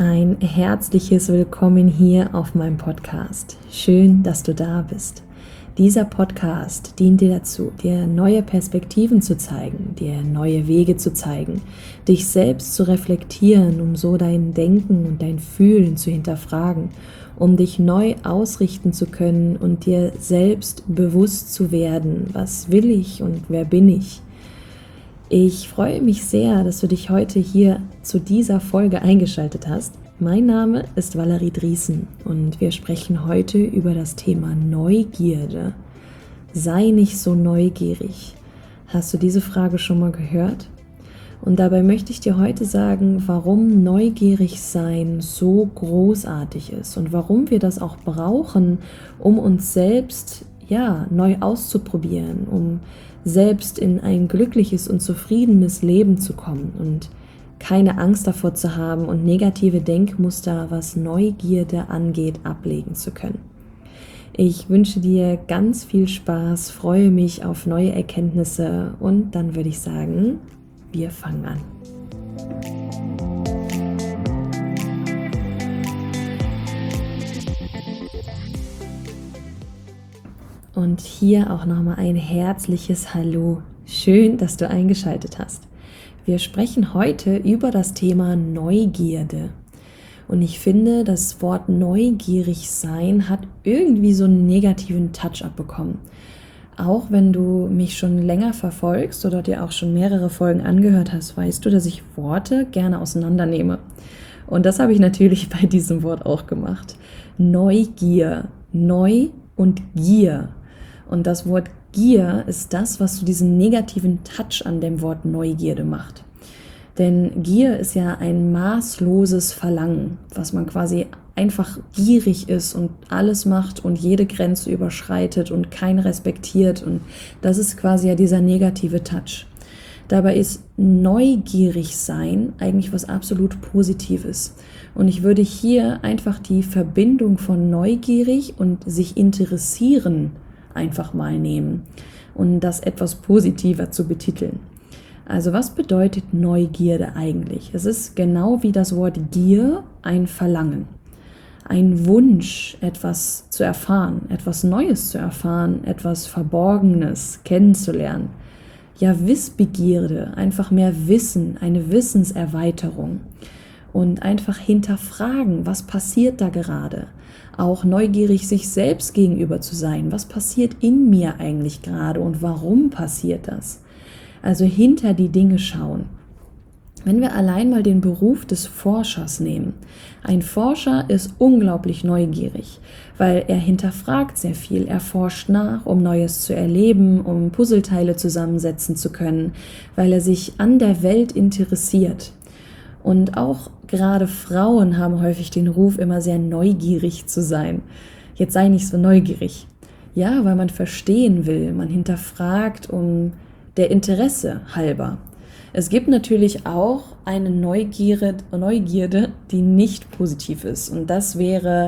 Ein herzliches Willkommen hier auf meinem Podcast. Schön, dass du da bist. Dieser Podcast dient dir dazu, dir neue Perspektiven zu zeigen, dir neue Wege zu zeigen, dich selbst zu reflektieren, um so dein Denken und dein Fühlen zu hinterfragen, um dich neu ausrichten zu können und dir selbst bewusst zu werden, was will ich und wer bin ich. Ich freue mich sehr, dass du dich heute hier zu dieser Folge eingeschaltet hast. Mein Name ist Valerie Driesen und wir sprechen heute über das Thema Neugierde. Sei nicht so neugierig. Hast du diese Frage schon mal gehört? Und dabei möchte ich dir heute sagen, warum neugierig sein so großartig ist und warum wir das auch brauchen, um uns selbst neu auszuprobieren, um selbst in ein glückliches und zufriedenes Leben zu kommen und keine Angst davor zu haben und negative Denkmuster, was Neugierde angeht, ablegen zu können. Ich wünsche dir ganz viel Spaß, freue mich auf neue Erkenntnisse und dann würde ich sagen, wir fangen an. Und hier auch nochmal ein herzliches Hallo. Schön, dass du eingeschaltet hast. Wir sprechen heute über das Thema Neugierde. Und ich finde, das Wort neugierig sein hat irgendwie so einen negativen Touch abbekommen. Auch wenn du mich schon länger verfolgst oder dir auch schon mehrere Folgen angehört hast, weißt du, dass ich Worte gerne auseinandernehme. Und das habe ich natürlich bei diesem Wort auch gemacht. Neugier, Neu und Gier. Und das Wort Gier ist das, was so diesen negativen Touch an dem Wort Neugierde macht. Denn Gier ist ja ein maßloses Verlangen, was man quasi einfach gierig ist und alles macht und jede Grenze überschreitet und keinen respektiert. Und das ist quasi ja dieser negative Touch. Dabei ist neugierig sein eigentlich was absolut Positives. Und ich würde hier einfach die Verbindung von neugierig und sich interessieren einfach mal nehmen und das etwas positiver zu betiteln. Also was bedeutet Neugierde eigentlich? Es ist genau wie das Wort Gier ein Verlangen, ein Wunsch, etwas zu erfahren, etwas Neues zu erfahren, etwas Verborgenes kennenzulernen. Ja, Wissbegierde, einfach mehr Wissen, eine Wissenserweiterung und einfach hinterfragen, was passiert da gerade? Auch neugierig sich selbst gegenüber zu sein. Was passiert in mir eigentlich gerade und warum passiert das? Also hinter die Dinge schauen. Wenn wir allein mal den Beruf des Forschers nehmen. Ein Forscher ist unglaublich neugierig, weil er hinterfragt sehr viel. Er forscht nach, um Neues zu erleben, um Puzzleteile zusammensetzen zu können, weil er sich an der Welt interessiert. Und auch gerade Frauen haben häufig den Ruf, immer sehr neugierig zu sein. Jetzt sei nicht so neugierig. Ja, weil man verstehen will, man hinterfragt um der Interesse halber. Es gibt natürlich auch eine Neugierde, die nicht positiv ist. Und das wäre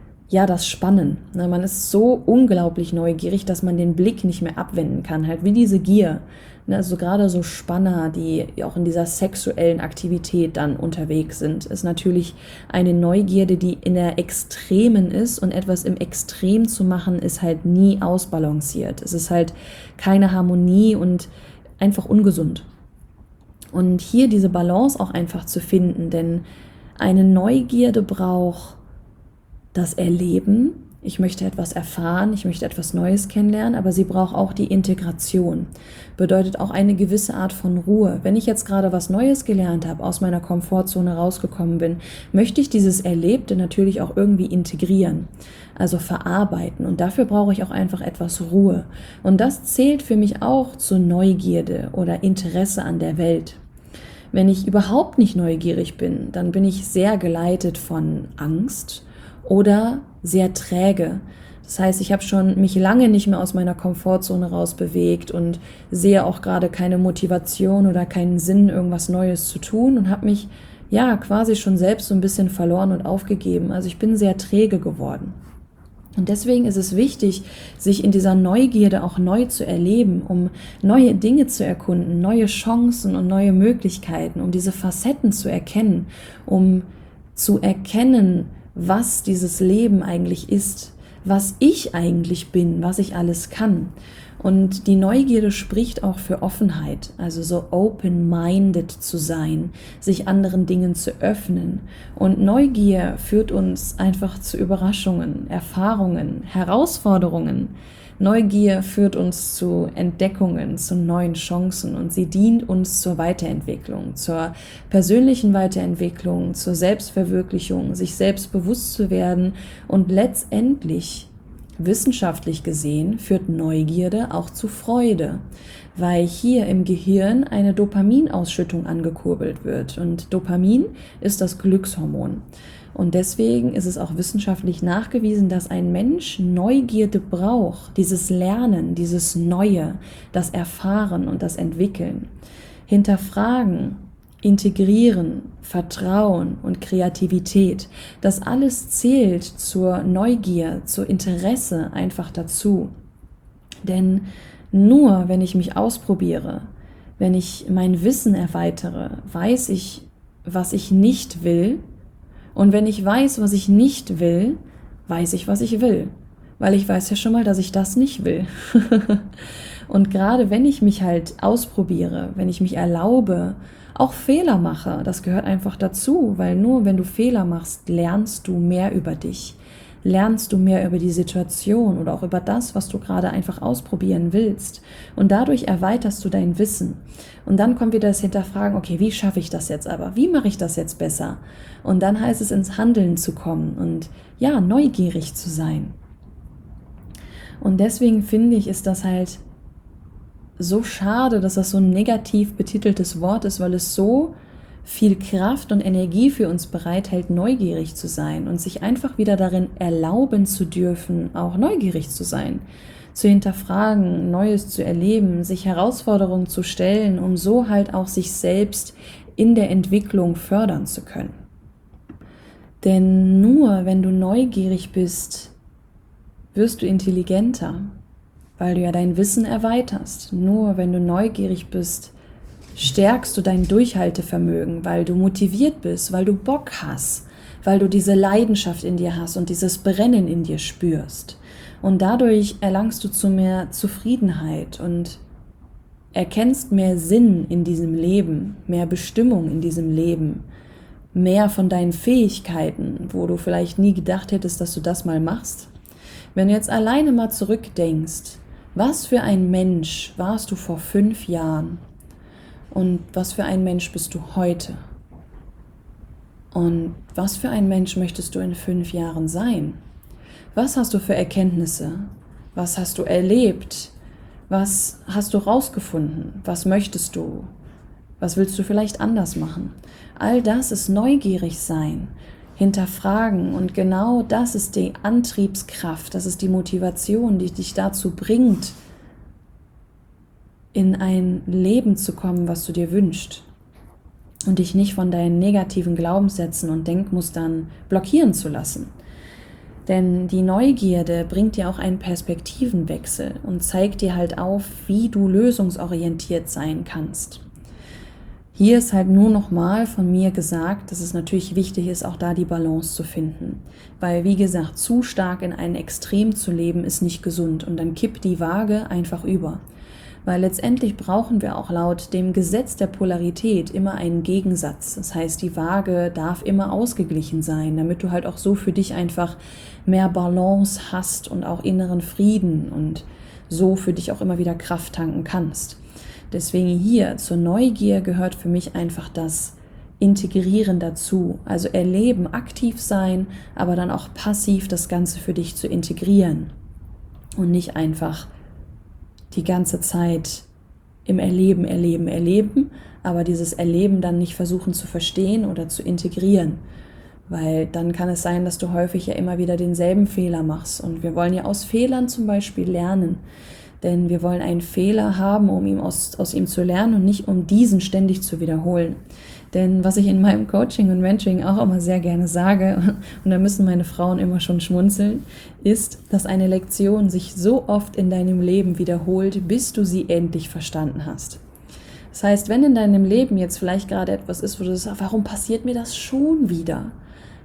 das Spannen. Man ist so unglaublich neugierig, dass man den Blick nicht mehr abwenden kann. Halt wie diese Gier. Also gerade so Spanner, die auch in dieser sexuellen Aktivität dann unterwegs sind, ist natürlich eine Neugierde, die in der Extremen ist, und etwas im Extrem zu machen, ist halt nie ausbalanciert. Es ist halt keine Harmonie und einfach ungesund. Und hier diese Balance auch einfach zu finden, denn eine Neugierde braucht das Erleben. Ich möchte etwas erfahren, ich möchte etwas Neues kennenlernen, aber sie braucht auch die Integration. Bedeutet auch eine gewisse Art von Ruhe. Wenn ich jetzt gerade was Neues gelernt habe, aus meiner Komfortzone rausgekommen bin, möchte ich dieses Erlebte natürlich auch irgendwie integrieren, also verarbeiten. Und dafür brauche ich auch einfach etwas Ruhe. Und das zählt für mich auch zur Neugierde oder Interesse an der Welt. Wenn ich überhaupt nicht neugierig bin, dann bin ich sehr geleitet von Angst oder sehr träge. Das heißt, ich habe schon mich lange nicht mehr aus meiner Komfortzone rausbewegt und sehe auch gerade keine Motivation oder keinen Sinn, irgendwas Neues zu tun und habe mich quasi schon selbst so ein bisschen verloren und aufgegeben. Also ich bin sehr träge geworden. Und deswegen ist es wichtig, sich in dieser Neugierde auch neu zu erleben, um neue Dinge zu erkunden, neue Chancen und neue Möglichkeiten, um diese Facetten zu erkennen, um zu erkennen, was dieses Leben eigentlich ist, was ich eigentlich bin, was ich alles kann. Und die Neugierde spricht auch für Offenheit, also so open-minded zu sein, sich anderen Dingen zu öffnen. Und Neugier führt uns einfach zu Überraschungen, Erfahrungen, Herausforderungen. Neugier führt uns zu Entdeckungen, zu neuen Chancen und sie dient uns zur Weiterentwicklung, zur persönlichen Weiterentwicklung, zur Selbstverwirklichung, sich selbst bewusst zu werden und letztendlich, wissenschaftlich gesehen, führt Neugierde auch zu Freude, weil hier im Gehirn eine Dopaminausschüttung angekurbelt wird und Dopamin ist das Glückshormon. Und deswegen ist es auch wissenschaftlich nachgewiesen, dass ein Mensch Neugierde braucht, dieses Lernen, dieses Neue, das Erfahren und das Entwickeln. Hinterfragen, integrieren, Vertrauen und Kreativität, das alles zählt zur Neugier, zur Interesse einfach dazu. Denn nur wenn ich mich ausprobiere, wenn ich mein Wissen erweitere, weiß ich, was ich nicht will. Und wenn ich weiß, was ich nicht will, weiß ich, was ich will. Weil ich weiß ja schon mal, dass ich das nicht will. Und gerade wenn ich mich halt ausprobiere, wenn ich mich erlaube, auch Fehler mache, das gehört einfach dazu, weil nur wenn du Fehler machst, lernst du mehr über dich. Lernst du mehr über die Situation oder auch über das, was du gerade einfach ausprobieren willst. Und dadurch erweiterst du dein Wissen. Und dann kommt wieder das Hinterfragen, okay, wie schaffe ich das jetzt aber? Wie mache ich das jetzt besser? Und dann heißt es, ins Handeln zu kommen und ja, neugierig zu sein. Und deswegen finde ich, ist das halt so schade, dass das so ein negativ betiteltes Wort ist, weil es so viel Kraft und Energie für uns bereithält, neugierig zu sein und sich einfach wieder darin erlauben zu dürfen, auch neugierig zu sein, zu hinterfragen, Neues zu erleben, sich Herausforderungen zu stellen, um so halt auch sich selbst in der Entwicklung fördern zu können. Denn nur wenn du neugierig bist, wirst du intelligenter, weil du ja dein Wissen erweiterst. Nur wenn du neugierig bist, stärkst du dein Durchhaltevermögen, weil du motiviert bist, weil du Bock hast, weil du diese Leidenschaft in dir hast und dieses Brennen in dir spürst. Und dadurch erlangst du zu mehr Zufriedenheit und erkennst mehr Sinn in diesem Leben, mehr Bestimmung in diesem Leben, mehr von deinen Fähigkeiten, wo du vielleicht nie gedacht hättest, dass du das mal machst. Wenn du jetzt alleine mal zurückdenkst, was für ein Mensch warst du vor 5 Jahren? Und was für ein Mensch bist du heute? Und was für ein Mensch möchtest du in 5 Jahren sein? Was hast du für Erkenntnisse? Was hast du erlebt? Was hast du rausgefunden? Was möchtest du? Was willst du vielleicht anders machen? All das ist neugierig sein, hinterfragen und genau das ist die Antriebskraft, das ist die Motivation, die dich dazu bringt, in ein Leben zu kommen, was du dir wünschst und dich nicht von deinen negativen Glaubenssätzen und Denkmustern blockieren zu lassen. Denn die Neugierde bringt dir auch einen Perspektivenwechsel und zeigt dir halt auf, wie du lösungsorientiert sein kannst. Hier ist halt nur nochmal von mir gesagt, dass es natürlich wichtig ist, auch da die Balance zu finden. Weil, wie gesagt, zu stark in ein Extrem zu leben, ist nicht gesund und dann kippt die Waage einfach über. Weil letztendlich brauchen wir auch laut dem Gesetz der Polarität immer einen Gegensatz. Das heißt, die Waage darf immer ausgeglichen sein, damit du halt auch so für dich einfach mehr Balance hast und auch inneren Frieden und so für dich auch immer wieder Kraft tanken kannst. Deswegen hier zur Neugier gehört für mich einfach das Integrieren dazu. Also erleben, aktiv sein, aber dann auch passiv das Ganze für dich zu integrieren und nicht einfach die ganze Zeit im Erleben, aber dieses Erleben dann nicht versuchen zu verstehen oder zu integrieren, weil dann kann es sein, dass du häufig ja immer wieder denselben Fehler machst und wir wollen ja aus Fehlern zum Beispiel lernen, denn wir wollen einen Fehler haben, um aus ihm zu lernen und nicht um diesen ständig zu wiederholen. Denn was ich in meinem Coaching und Mentoring auch immer sehr gerne sage, und da müssen meine Frauen immer schon schmunzeln, ist, dass eine Lektion sich so oft in deinem Leben wiederholt, bis du sie endlich verstanden hast. Das heißt, wenn in deinem Leben jetzt vielleicht gerade etwas ist, wo du sagst, warum passiert mir das schon wieder?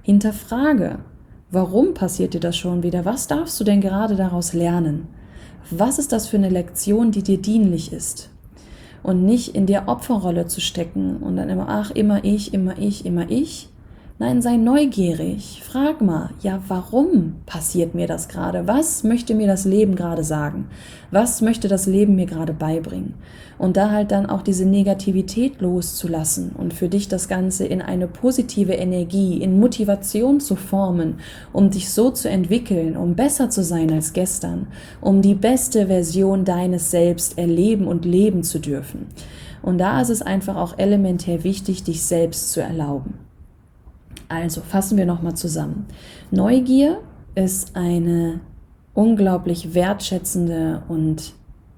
Hinterfrage, warum passiert dir das schon wieder? Was darfst du denn gerade daraus lernen? Was ist das für eine Lektion, die dir dienlich ist? Und nicht in der Opferrolle zu stecken und dann immer ich. Nein, sei neugierig. Frag mal, ja, warum passiert mir das gerade? Was möchte mir das Leben gerade sagen? Was möchte das Leben mir gerade beibringen? Und da halt dann auch diese Negativität loszulassen und für dich das Ganze in eine positive Energie, in Motivation zu formen, um dich so zu entwickeln, um besser zu sein als gestern, um die beste Version deines Selbst erleben und leben zu dürfen. Und da ist es einfach auch elementär wichtig, dich selbst zu erlauben. Also fassen wir nochmal zusammen. Neugier ist eine unglaublich wertschätzende und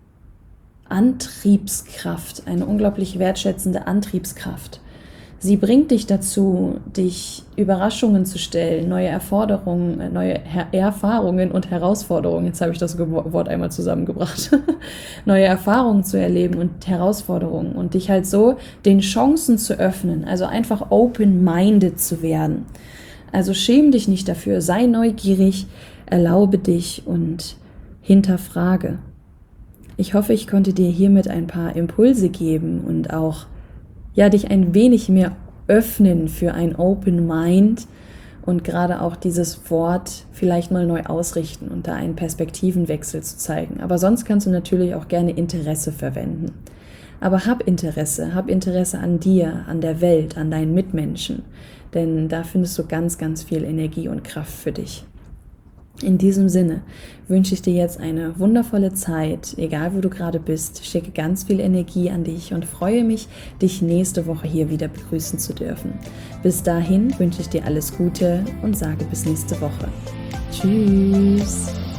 eine unglaublich wertschätzende Antriebskraft. Sie bringt dich dazu, dich Überraschungen zu stellen, neue Erfahrungen und Herausforderungen, jetzt habe ich das Wort einmal zusammengebracht, neue Erfahrungen zu erleben und Herausforderungen und dich halt so den Chancen zu öffnen, also einfach open-minded zu werden. Also schäm dich nicht dafür, sei neugierig, erlaube dich und hinterfrage. Ich hoffe, ich konnte dir hiermit ein paar Impulse geben und auch dich ein wenig mehr öffnen für ein Open Mind und gerade auch dieses Wort vielleicht mal neu ausrichten und da einen Perspektivenwechsel zu zeigen. Aber sonst kannst du natürlich auch gerne Interesse verwenden. Aber hab Interesse an dir, an der Welt, an deinen Mitmenschen, denn da findest du ganz, ganz viel Energie und Kraft für dich. In diesem Sinne wünsche ich dir jetzt eine wundervolle Zeit, egal wo du gerade bist, schicke ganz viel Energie an dich und freue mich, dich nächste Woche hier wieder begrüßen zu dürfen. Bis dahin wünsche ich dir alles Gute und sage bis nächste Woche. Tschüss!